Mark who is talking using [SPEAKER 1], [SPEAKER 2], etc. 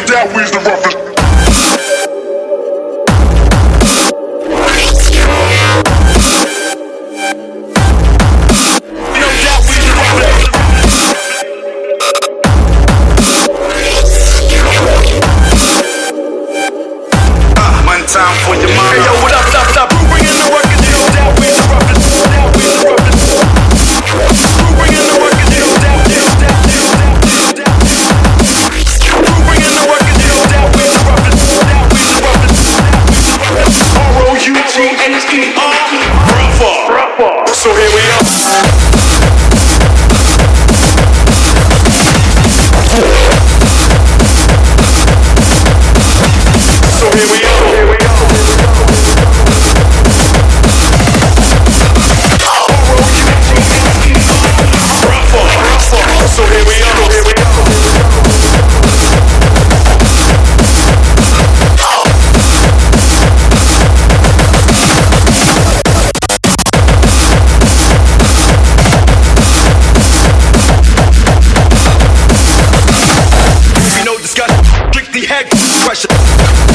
[SPEAKER 1] doubt we's the roughest.
[SPEAKER 2] One time for your mama.
[SPEAKER 3] Hey yo, what up, what up, what up? Who bringing the work? You know that we's the roughest. That we's the roughest. Who bringing the work? You know that. Who bringing the work? You know that we's the roughest. That we's the roughest. R-O-U-T-H-E-R. Rougher. So here we are. So here we are. So here we are. We know this got strictly head pressure.